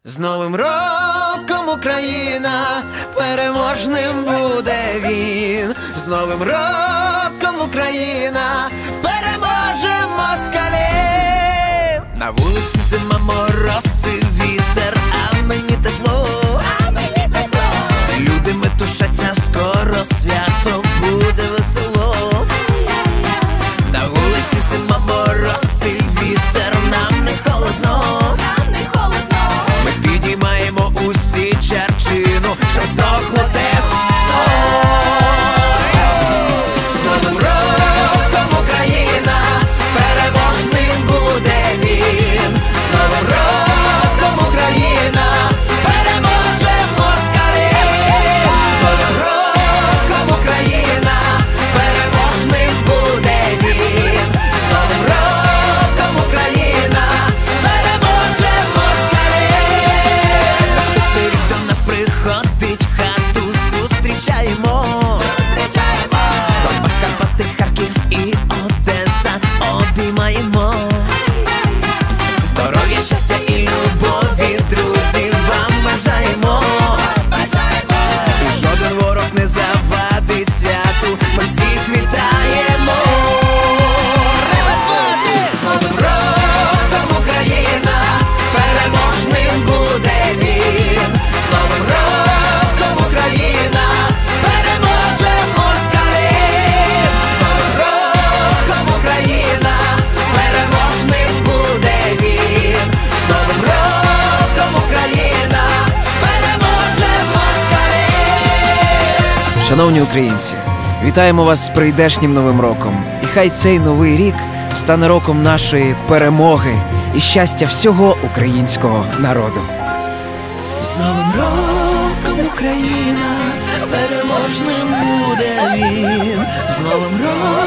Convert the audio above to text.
З Новим роком, Україна, переможним буде він. З Новим роком, Україна, переможе москалів. На вулиці зима, мороз і вітер, а мені тепло, всі люди метушаться, скоро свято буде весело. На вулиці зима, мороз і вітер, нам не холодно. Підіймаємо усі чарчину, щоб здохло тепло. З Новим роком, Україна, переможним буде він. З Новим роком, Україна, переможе москалів. З Новим роком, Україна, переможним буде він. З Новим роком, Україна, переможе москалів. До нас приходить в хату, зустрічаємо. Донбас, Карпати, Харків і Одеса обіймаємо. Здоров'я, щастя і любові, друзі, вам бажаємо. І жоден ворог не завадить святу, ми всіх вітаємо. З Новим роком, Україна, переможним буде він. З Новим роком, Україна, переможе москалів. З Новим роком, Україна, переможним буде він. З Новим роком, Україна, переможе москалів. Шановні українці, вітаємо вас з прийдешнім Новим роком. І хай цей новий рік стане роком нашої перемоги і щастя всього українського народу. З Новим роком, Україна, переможним буде він. З Новим роком,